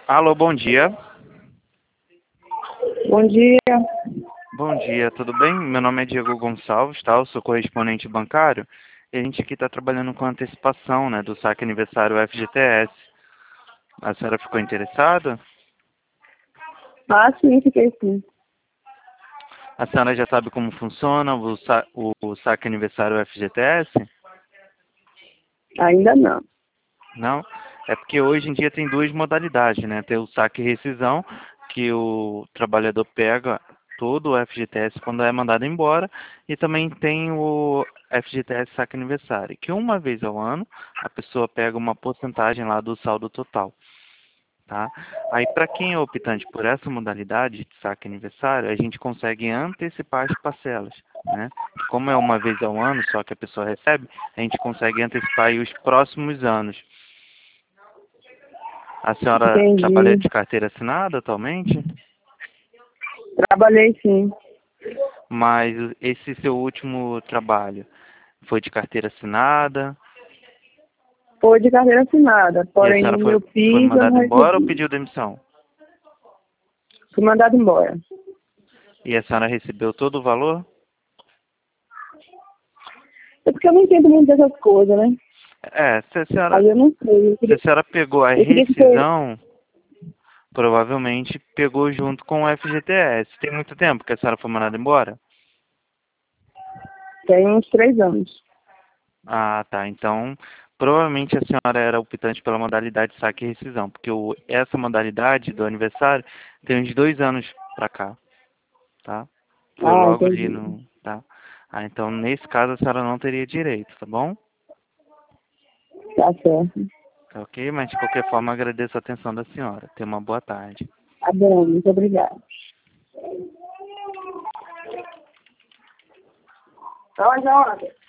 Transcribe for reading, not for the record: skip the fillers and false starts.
Alô, bom dia. Bom dia. Bom dia, tudo bem? Meu nome é Diego Gonçalves, tá? Eu sou correspondente bancário e a gente aqui está trabalhando com antecipação, né, do saque aniversário FGTS. A senhora ficou interessada? Ah, sim, fiquei sim. A senhora já sabe como funciona o saque aniversário FGTS? Ainda não. Não? É porque hoje em dia tem duas modalidades, né? Tem o saque e rescisão, que o trabalhador pega todo o FGTS quando é mandado embora, e também tem o FGTS saque aniversário, que uma vez ao ano a pessoa pega uma porcentagem lá do saldo total, tá? Aí para quem é optante por essa modalidade de saque aniversário, a gente consegue antecipar as parcelas, né? Como é uma vez ao ano só que a pessoa recebe, a gente consegue antecipar aí os próximos anos. A senhora trabalha Entendi. de carteira assinada atualmente? Trabalhei sim. Mas esse seu último trabalho foi de carteira assinada? Foi de carteira assinada, E a porém senhora no meu foi PIS eu mandada não embora ou recebi. pediu demissão? Fui mandado embora. E a senhora recebeu todo o valor? É porque eu não entendo muito dessas coisas, né? É, Aí eu não sei. se a senhora pegou a Eu queria que você... rescisão, provavelmente pegou junto com o FGTS. Tem muito tempo que a senhora foi mandada embora? Tem uns 3 anos. Ah, tá. Então, provavelmente a senhora era optante pela modalidade saque e rescisão, porque essa modalidade do aniversário tem uns 2 anos pra cá, tá? Foi Ah, logo ali entendi. no, tá? Ah, então nesse caso a senhora não teria direito, tá bom? Tá certo. Tá ok? Mas de qualquer forma agradeço a atenção da senhora. Tenha uma boa tarde. Tá bom, muito obrigada. Então, Jonathan.